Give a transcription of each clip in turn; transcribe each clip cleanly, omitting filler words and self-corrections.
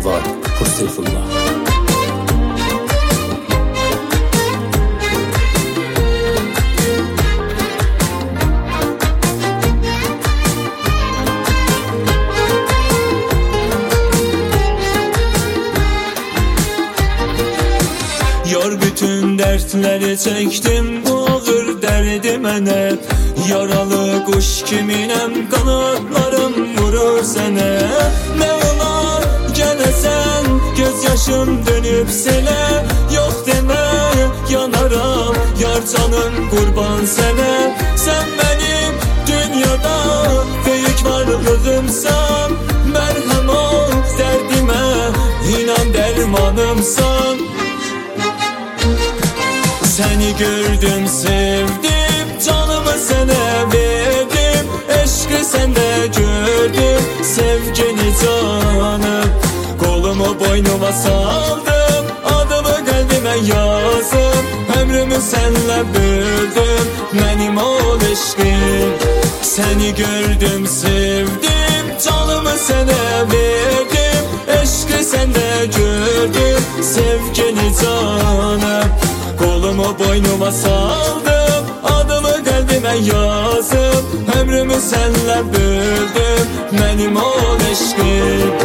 Cavad Purseyfullah. Yar bütün dertleri çektim, bu ağır derdi mənə. Yaralı kuş kiminem, kanatlarım vurur sənə. Ne olar gəlesen, göz yaşım dönüp selə. Yok deme, yanaram, yar canım kurban sənə. Sen benim dünyada büyük varlığımsan. Merhem ol derdime, inan dermanımsan. Seni gördüm, sevdim, canımı sana verdim. Eşkı sende gördüm, sevgini canım. Kolumu boynuma saldım, adımı kalbime yazdım. Ömrümü senle böldüm, benim ol eşkim. Seni gördüm, sevdim, canımı sana verdim. Eşkı sende gördüm, sevgini canım. Kolumu boynuma saldım, adımı kalbime yazdım. Ömrümü senle böldüm, benim ol eşkim.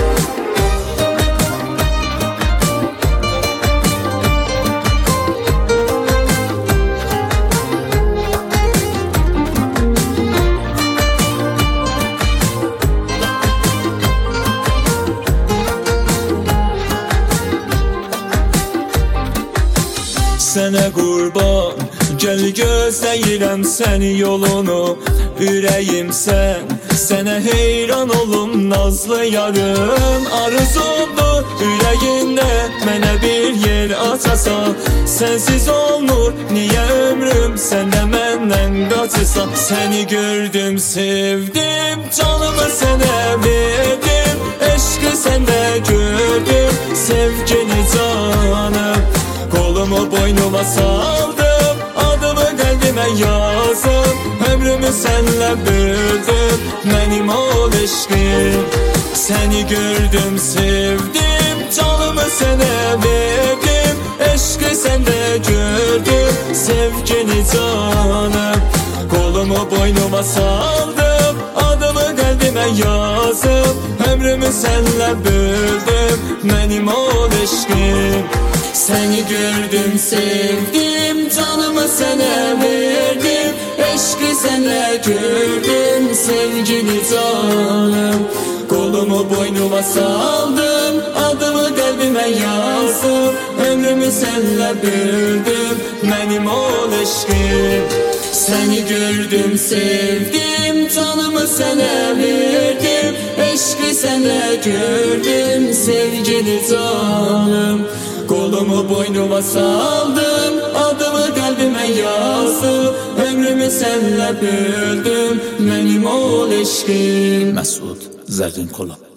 Sənə qurban, gəl gözləyirəm səni yolunu. Ürəyim sən, sənə heyran olum nazlı yarım. Arzumdur ürəyində mənə bir yer açasan. Sensiz olmur niyə ömrüm, sən də məndən qaçırsan. Səni gördüm, sevdim, canımı sənə verdim. Eşqi səndə gördüm, sevgini canım. Kolumu boynuma saldım, adımı kalbime yazdım. Ömrümü senle böldüm, benim ol eşkim. Seni gördüm, sevdim, canımı sana verdim. Eşkı sende gördüm, sevgini canım. Kolumu boynuma saldım, adımı kalbime yazdım. Ömrümü senle böldüm, benim ol eşkim. Seni gördüm, sevdim, canımı sana verdim. Eşkı sana gördüm, sevgini canım. Kolumu boynuma saldım, adımı kalbime yazdım. Ömrümü senle böldüm, benim ol eşkim. Seni gördüm, sevdim, canımı sana verdim. Eşkı sana gördüm, sevgini canım. Kolumu boynuma saldım, adımı kalbime yazdım. Ömrümü senle böldüm, benim ol eşkim. Məsud Zərrinqulov.